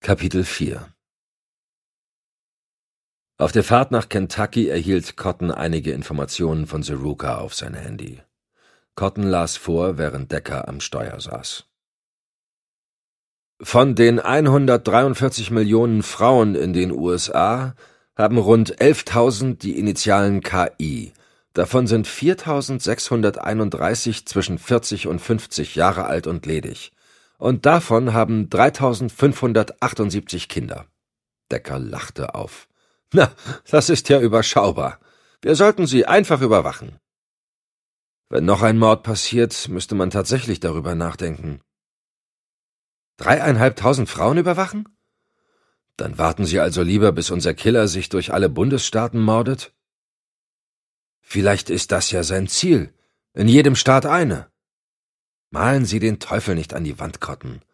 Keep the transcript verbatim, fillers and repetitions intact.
Kapitel vier. Auf der Fahrt nach Kentucky erhielt Cotton einige Informationen von Zeruca auf sein Handy. Cotton las vor, während Decker am Steuer saß. Von den hundertdreiundvierzig Millionen Frauen in den U S A haben rund elftausend die Initialen K I. Davon sind viertausendsechshunderteinunddreißig zwischen vierzig und fünfzig Jahre alt und ledig. Und davon haben dreitausendfünfhundertachtundsiebzig Kinder. Decker lachte auf. Na, das ist ja überschaubar. Wir sollten sie einfach überwachen. Wenn noch ein Mord passiert, müsste man tatsächlich darüber nachdenken. Dreieinhalbtausend Frauen überwachen? Dann warten Sie also lieber, bis unser Killer sich durch alle Bundesstaaten mordet? Vielleicht ist das ja sein Ziel. In jedem Staat eine. Malen Sie den Teufel nicht an die Wand, Cotton.